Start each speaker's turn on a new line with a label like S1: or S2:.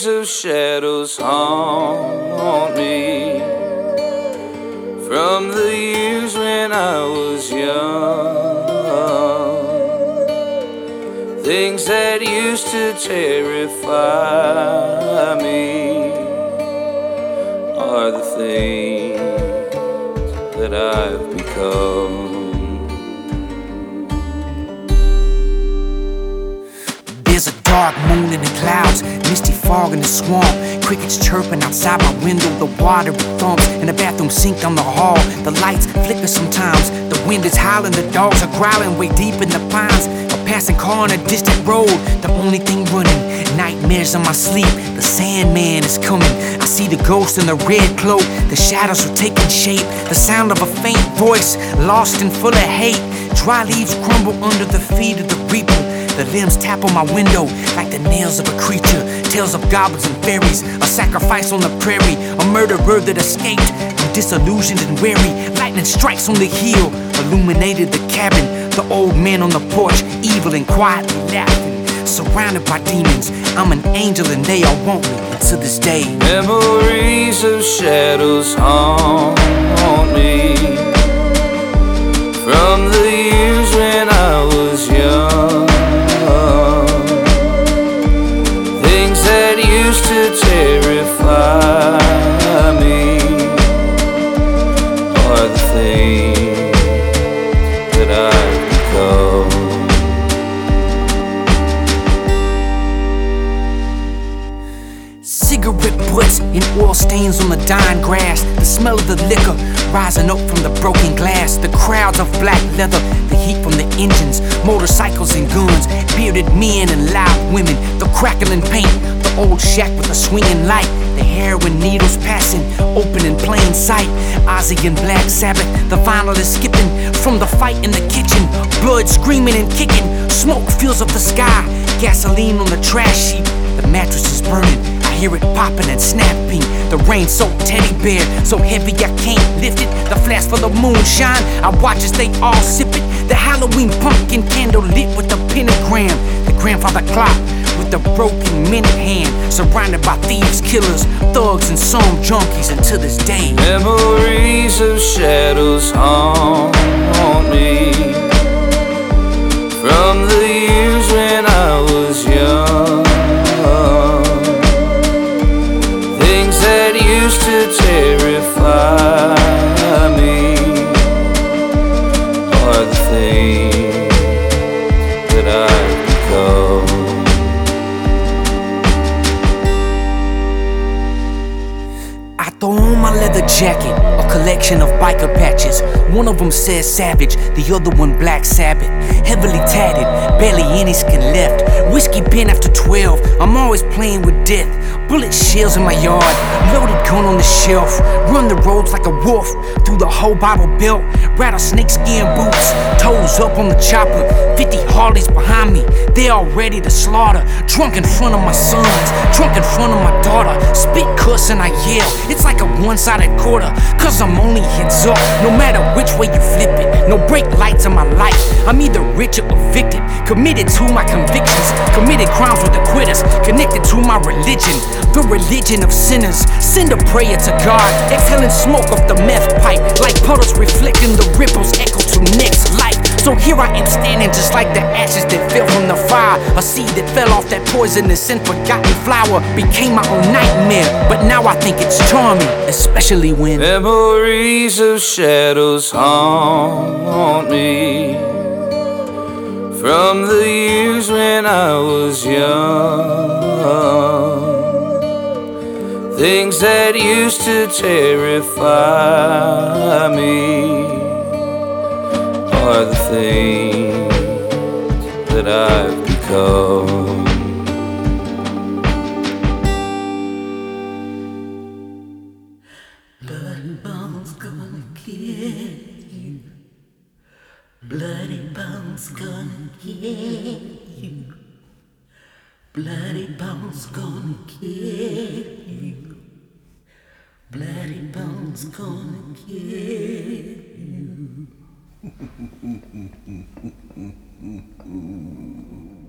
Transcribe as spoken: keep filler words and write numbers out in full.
S1: Memories of shadows haunt me from the years when I was young. Things that used to terrify me are the things that I've become.
S2: There's a dark moon in the clouds, misty fog in the swamp, crickets chirping outside my window, the water thumps in the bathroom sink on the hall. The lights flicker sometimes, the wind is howling, the dogs are growling way deep in the pines. A passing car on a distant road, the only thing running. Nightmares in my sleep, the Sandman is coming. I see the ghost in the red cloak, the shadows are taking shape. The sound of a faint voice, lost and full of hate. Dry leaves crumble under the feet of the reaper. The limbs tap on my window like the nails of a creature. Tales of goblins and fairies, a sacrifice on the prairie, a murderer that escaped. I'm disillusioned and weary. Lightning strikes on the hill, illuminated the cabin. The old man on the porch, evil and quietly laughing. Surrounded by demons, I'm an angel and they all want me. And to this day,
S1: memories of shadows haunt me from the years when I was young. Things that used to terrify me are the things that I've become.
S2: Cigarette butts and oil stains on the dying grass. The smell of the liquor rising up from the broken glass. The crowds of black leather, the heat from the engines, motorcycles and guns, bearded men and loud women. The crackling paint, the old shack with the swinging light. The heroin needles passing, open in plain sight. Ozzy and Black Sabbath, the vinyl is skipping from the fight in the kitchen. Blood screaming and kicking, smoke fills up the sky. Gasoline on the trash heap, the mattress is burning. I hear it popping and snapping. The rain-soaked teddy bear, so heavy I can't lift it. The flash for the moonshine, I watch as they all sip it. The Halloween pumpkin candle lit with the pentagram. The grandfather clock with the broken minute hand. Surrounded by thieves, killers, thugs, and some junkies. And to this day,
S1: memories of shadows haunt me from the years when I was young. Things that used to terrify me are the things that I've become.
S2: I throw on my leather jacket, a collection of biker patches. One of them says Savage, the other one Black Sabbath. Heavily tatted, barely any skin left. Whiskey pen after twelve, I'm always playing with death. Bullet shells in my yard, loaded gun on the shelf. Run the roads like a wolf, through the whole Bible Belt. Rattlesnake skin boots, toes up on the chopper. Fifty Harleys behind me, they all ready to slaughter. Drunk in front of my sons, drunk in front of my daughter. Spit cuss and I yell, it's like a one-sided quarter. Cause I'm only heads up, no matter which way you flip it. No brake lights in my life, I'm either rich or evicted. Committed to my convictions, committed crimes with the quitters. Connected to my religion, the religion of sinners. Send a prayer to God, exhaling smoke off the meth pipe. Like puddles reflecting the ripples echo to next life. So here I am standing just like the ashes that fell from the fire. A seed that fell off that poisonous and forgotten flower became my own nightmare, but now I think it's charming, especially when
S1: memories of shadows haunt me from the years when I was young. Things that used to terrify me are the things that I've become.
S3: Bloody bones gonna kill you. Bloody bones gonna kill you. Bloody bones gonna kill you. Bloody bones gonna kill you.